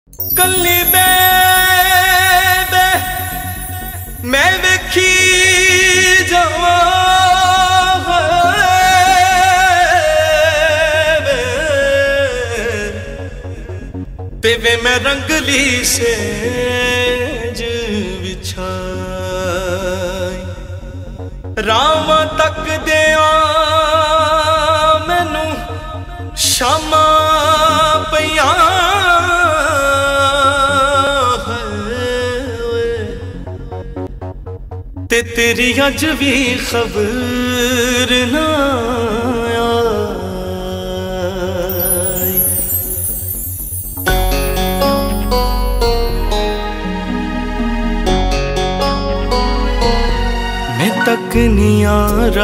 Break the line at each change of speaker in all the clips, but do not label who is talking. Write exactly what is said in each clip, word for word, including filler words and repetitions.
कल्ली बे बे मैं वेखी जावां ते वे मैं रंगली सेज विछाई रावां तक दिया मैनू शामा पईयां ते तेरी अज भी खबर ना आई। मैं तक नहीं आ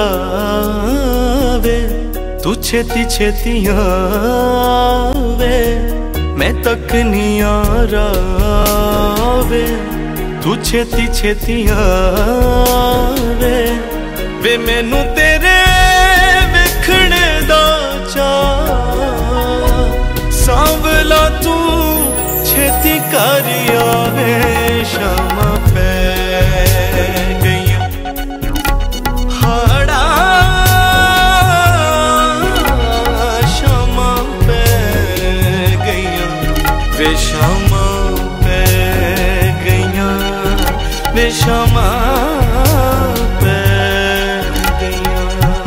रहा तू छेती छेती आवे, मैं तक नहीं आ रहा तू छेती छेती आवे वे मैनू तेरे वेखणे दा चाऽ सांवला तू छेती कर आवे। शामा पै गईयां हाड़ा शामा पै गईयां वे शामा वे शामा पै गईयां।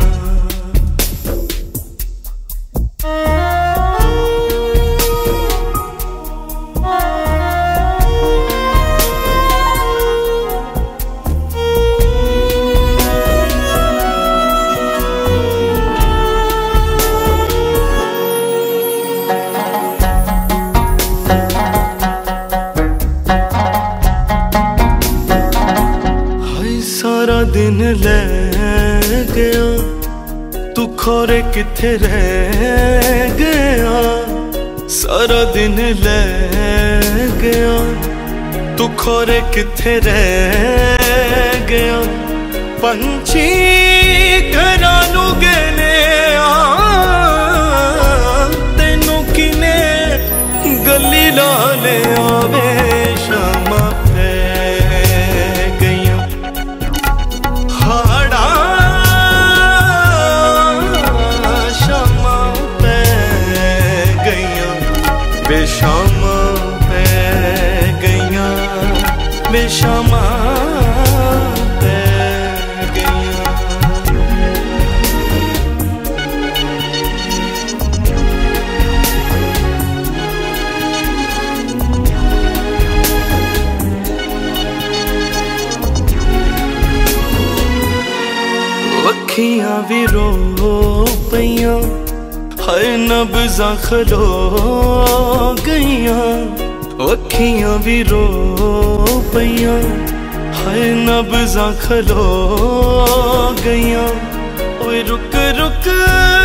सारा दिन ले गया तू खोरे किथे रह गया, सारा दिन ले गया तू खोरे किथे रह गया। पंछी घरां नू गले तेनू किने गली ला ले आवे। शामा वे शामा पै गईयां वे शामा पै गईयां। अखियां भी रो पईयां हर नब्ज़ां खलो गईयां, अखियां भी रो पईयां हर नब्ज़ां खलो गईयां। ओए रुक रुक